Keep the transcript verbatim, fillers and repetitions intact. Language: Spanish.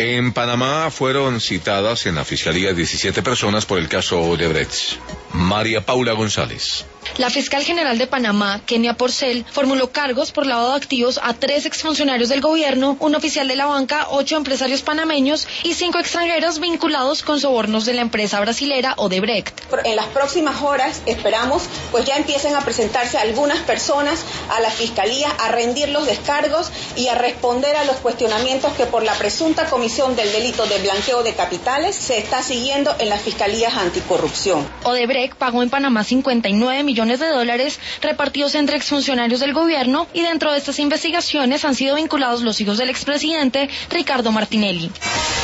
En Panamá fueron citadas en la Fiscalía diecisiete personas por el caso Odebrecht. María Paula González. La fiscal general de Panamá, Kenia Porcel, formuló cargos por lavado de activos a tres exfuncionarios del gobierno, un oficial de la banca, ocho empresarios panameños y cinco extranjeros vinculados con sobornos de la empresa brasilera Odebrecht. En las próximas horas esperamos pues ya empiecen a presentarse algunas personas a la fiscalía a rendir los descargos y a responder a los cuestionamientos que por la presunta comisión del delito de blanqueo de capitales se está siguiendo en las fiscalías anticorrupción. Odebrecht pagó en Panamá cincuenta y nueve millones de dólares repartidos entre exfuncionarios del gobierno y dentro de estas investigaciones han sido vinculados los hijos del expresidente Ricardo Martinelli.